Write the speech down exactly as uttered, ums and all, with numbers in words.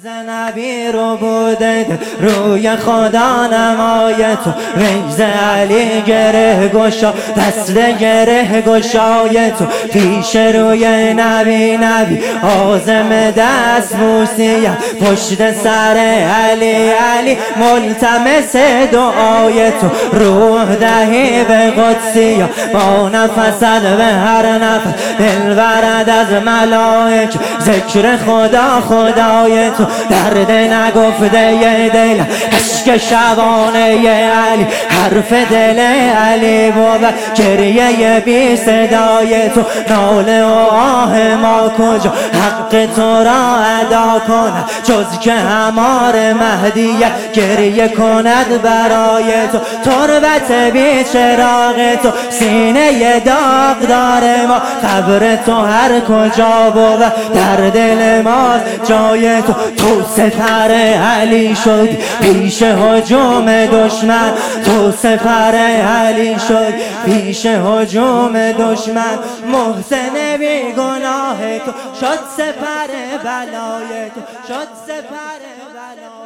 فیض نبی رو بوده روی خدا نمای تو فیض علی گره گشا دست گره گشای تو پیش روی نبی نبی آزم دست بوسیم پشت سر علی علی ملتمس دعای تو روح دهی به قدسی با نفست به هر نفس دل برد از ملائک ذکر خدا خدای تو درد نگفته ی دل عشق شبانه ی علی حرف دل علی بود گریه بی صدای تو ناله و آه ما کجا حق تو را ادا کند جز که همار مهدیه گریه کند برای تو تربت بی چراغ تو سینه داغ داره ما قبر تو هر کجا بود در دل ما جای تو تو سپر علی شد پیش هجوم دشمن تو سپر علی شد پیش هجوم دشمن محسن بی گناه تو شد سپر بلای تو شد سپر بلای